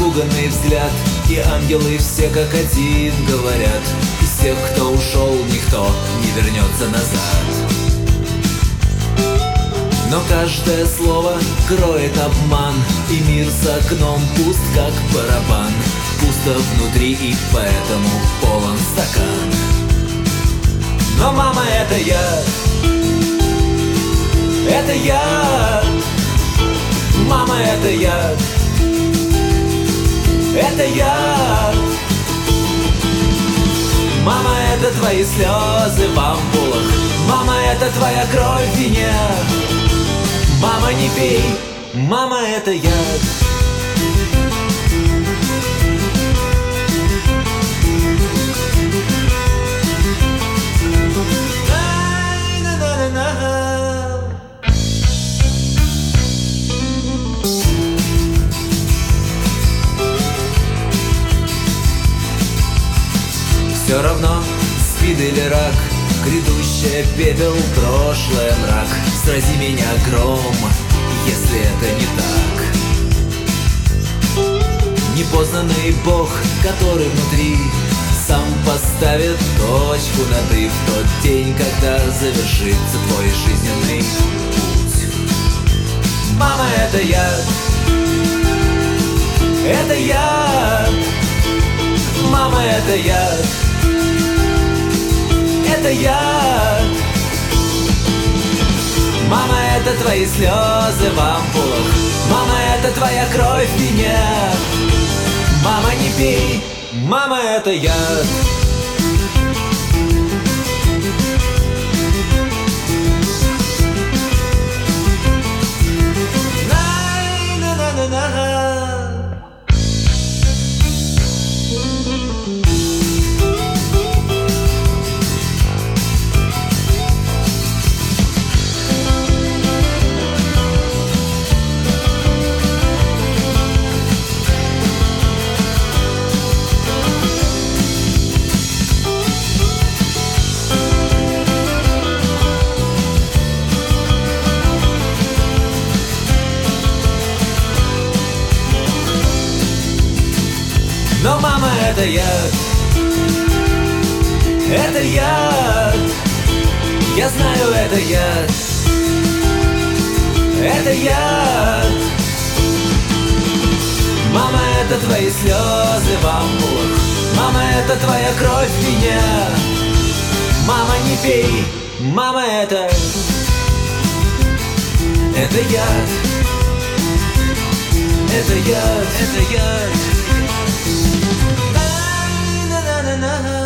испуганный взгляд, и ангелы все как один говорят: из тех, кто ушел, никто не вернется назад. Но каждое слово кроет обман, и мир за окном пуст, как барабан. Пусто внутри, и поэтому полон стакан. Но мама, это я, это я. Мама, это я, это я. Мама, это твои слезы в ампулах. Мама, это твоя кровь в вине. Мама, не пей, мама, это яд. Все равно, спид или рак, грядущее пепел, прошлое мрак. Срази меня, гром, если это не так. Непознанный Бог, который внутри, сам поставит точку над «и» в тот день, когда завершится твой жизненный путь. Мама, это я, это я. Мама, это я, это я. Мама, это твои слезы в ампулах. Мама, это твоя кровь в вине. Мама, не пей, мама, это яд. Но мама, это яд, это яд. Я знаю, это яд, это яд. Мама, это твои слезы в ампулах. Мама, это твоя кровь в вине. Мама, не пей, мама, это яд, это яд, это яд. Na na na na.